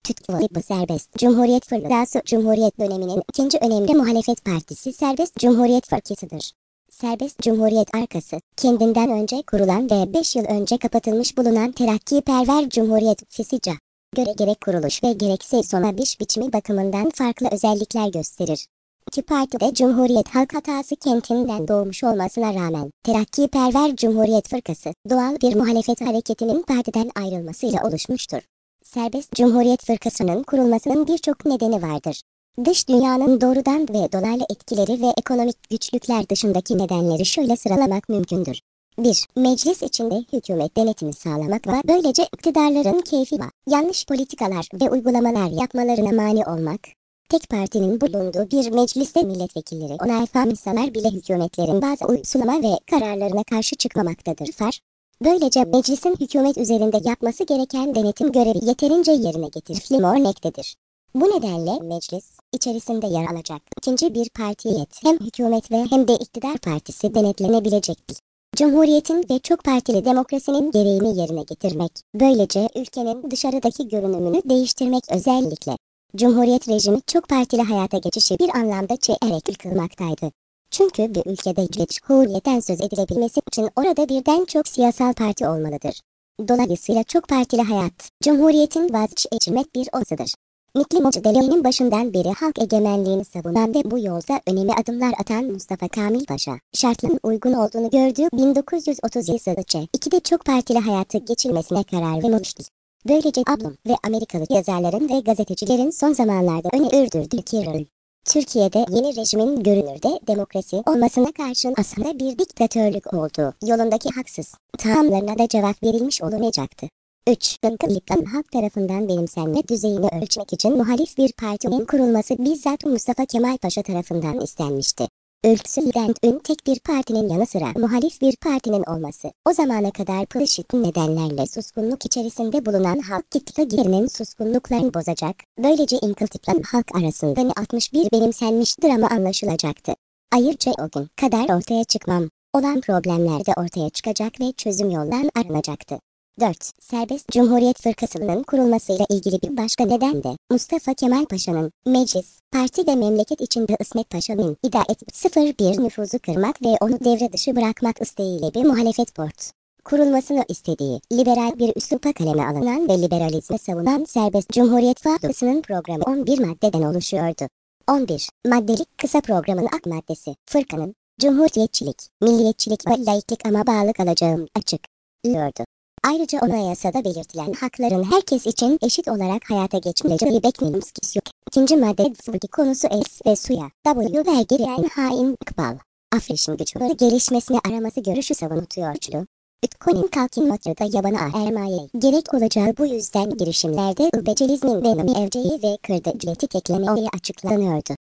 TÜTKİ Serbest Cumhuriyet Fırkası Cumhuriyet döneminin ikinci önemli muhalefet partisi Serbest Cumhuriyet Fırkası'dır. Serbest Cumhuriyet arkası, kendinden önce kurulan ve 5 yıl önce kapatılmış bulunan Terakkiperver Cumhuriyet FİSİC'a göre gerek kuruluş ve gerekse sona biçimi bakımından farklı özellikler gösterir. İki parti de Cumhuriyet Halk Hatası kentinden doğmuş olmasına rağmen Terakkiperver Cumhuriyet Fırkası doğal bir muhalefet hareketinin partiden ayrılmasıyla oluşmuştur. Serbest Cumhuriyet Fırkası'nın kurulmasının birçok nedeni vardır. Dış dünyanın doğrudan ve dolaylı etkileri ve ekonomik güçlükler dışındaki nedenleri şöyle sıralamak mümkündür. 1. Meclis içinde hükümet denetimi sağlamak ve böylece iktidarların keyfi yanlış politikalar ve uygulamalar yapmalarına mani olmak. Tek partinin bulunduğu bir mecliste milletvekilleri onaylanmasalar bile hükümetlerin bazı uygulama ve kararlarına karşı çıkmamaktadır. Böylece meclisin hükümet üzerinde yapması gereken denetim görevi yeterince yerine getirilmektedir. Bu nedenle meclis içerisinde yer alacak ikinci bir partiyet hem hükümet ve hem de iktidar partisi denetlenebilecektir. Cumhuriyetin ve çok partili demokrasinin gereğini yerine getirmek, böylece ülkenin dışarıdaki görünümünü değiştirmek özellikle. Cumhuriyet rejimi çok partili hayata geçişi bir anlamda çeyrek kılmaktaydı. Çünkü bir ülkede cumhuriyetten söz edilebilmesi için orada birden çok siyasal parti olmalıdır. Dolayısıyla çok partili hayat, Cumhuriyetin vazgeçilmez bir olgusudur. Nikli Mucadele'nin başından beri halk egemenliğini savunan ve bu yolda önemli adımlar atan Mustafa Kemal Paşa, şartların uygun olduğunu gördüğü 1937 yılında ikide çok partili hayatı geçilmesine karar vermiştir. Böylece Ablum ve Amerikalı yazarların ve gazetecilerin son zamanlarda öne sürdürdüğü ki Türkiye'de yeni rejimin görünürde demokrasi olmasına karşın aslında bir diktatörlük olduğu yolundaki haksız tamamlarına da cevap verilmiş olmayacaktı. 3. Ülkenin halk tarafından benimsenme düzeyini ölçmek için muhalif bir partinin kurulması bizzat Mustafa Kemal Paşa tarafından istenmişti. Ülküsünden tek bir partinin yanı sıra muhalif bir partinin olması, o zamana kadar pılışık nedenlerle suskunluk içerisinde bulunan halk kitlelerinin suskunluklarını bozacak, böylece inkıltıkla halk arasında 61 benimsenmiştir ama anlaşılacaktı. Ayrıca o gün kadar ortaya çıkmam olan problemler de ortaya çıkacak ve çözüm yoldan aranacaktı. 4. Serbest Cumhuriyet Fırkası'nın kurulmasıyla ilgili bir başka neden de Mustafa Kemal Paşa'nın meclis, parti ve memleket içinde İsmet Paşa'nın bir nüfuzu kırmak ve onu devre dışı bırakmak isteğiyle bir muhalefet kurulmasını istediği, liberal bir üslupa kaleme alınan ve liberalizmi savunan Serbest Cumhuriyet Fırkası'nın programı 11 maddeden oluşuyordu. 11. Maddelik kısa programın ak maddesi, fırkanın, cumhuriyetçilik, milliyetçilik ve laiklik ama bağlı kalacağım açıklıyordu. Ayrıca anayasada belirtilen hakların herkes için eşit olarak hayata geçmeyeceği beklenilmesi yok. İkinci madde konusu es ve suya, W vergileyen hain Iqbal, Afreş'in güçleri gelişmesini araması görüşü savunuyordu. Ütko'nun kalkınmada yabana ermeye gerek olacağı bu yüzden girişimlerde becelizmin ve evceyi ve kırdı ücreti eklemeye açıklanıyordu.